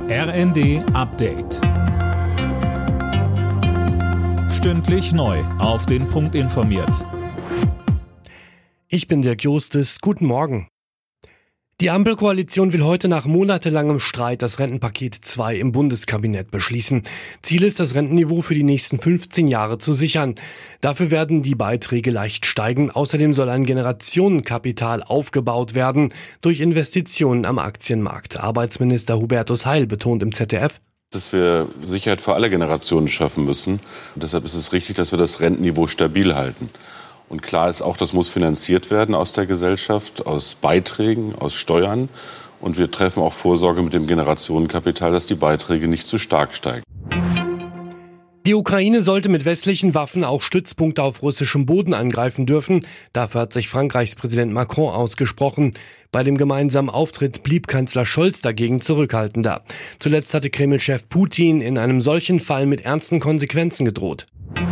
RND Update. Stündlich neu auf den Punkt informiert. Ich bin Dirk Justus. Guten Morgen. Die Ampelkoalition will heute nach monatelangem Streit das Rentenpaket 2 im Bundeskabinett beschließen. Ziel ist, das Rentenniveau für die nächsten 15 Jahre zu sichern. Dafür werden die Beiträge leicht steigen. Außerdem soll ein Generationenkapital aufgebaut werden durch Investitionen am Aktienmarkt. Arbeitsminister Hubertus Heil betont im ZDF: dass wir Sicherheit für alle Generationen schaffen müssen. Und deshalb ist es richtig, dass wir das Rentenniveau stabil halten. Und klar ist auch, das muss finanziert werden aus der Gesellschaft, aus Beiträgen, aus Steuern. Und wir treffen auch Vorsorge mit dem Generationenkapital, dass die Beiträge nicht zu stark steigen. Die Ukraine sollte mit westlichen Waffen auch Stützpunkte auf russischem Boden angreifen dürfen. Dafür hat sich Frankreichs Präsident Macron ausgesprochen. Bei dem gemeinsamen Auftritt blieb Kanzler Scholz dagegen zurückhaltender. Zuletzt hatte Kreml-Chef Putin in einem solchen Fall mit ernsten Konsequenzen gedroht.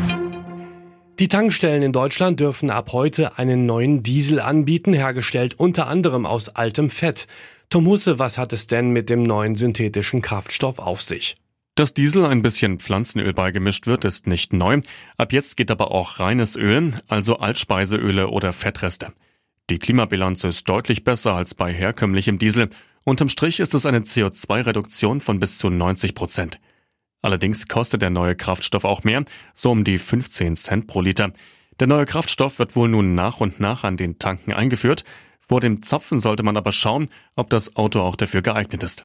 Die Tankstellen in Deutschland dürfen ab heute einen neuen Diesel anbieten, hergestellt unter anderem aus altem Fett. Tom Husse, was hat es denn mit dem neuen synthetischen Kraftstoff auf sich? Dass Diesel ein bisschen Pflanzenöl beigemischt wird, ist nicht neu. Ab jetzt geht aber auch reines Öl, also Altspeiseöle oder Fettreste. Die Klimabilanz ist deutlich besser als bei herkömmlichem Diesel. Unterm Strich ist es eine CO2-Reduktion von bis zu 90%. Allerdings kostet der neue Kraftstoff auch mehr, so um die 15 Cent pro Liter. Der neue Kraftstoff wird wohl nun nach und nach an den Tanken eingeführt. Vor dem Zapfen sollte man aber schauen, ob das Auto auch dafür geeignet ist.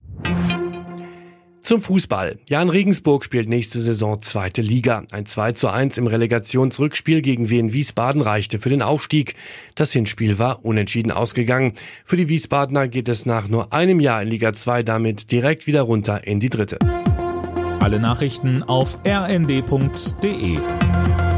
Zum Fußball. Jan Regensburg spielt nächste Saison 2. Liga. Ein 2:1 im Relegationsrückspiel gegen Wien Wiesbaden reichte für den Aufstieg. Das Hinspiel war unentschieden ausgegangen. Für die Wiesbadener geht es nach nur einem Jahr in Liga 2 damit direkt wieder runter in die 3. Alle Nachrichten auf rnd.de.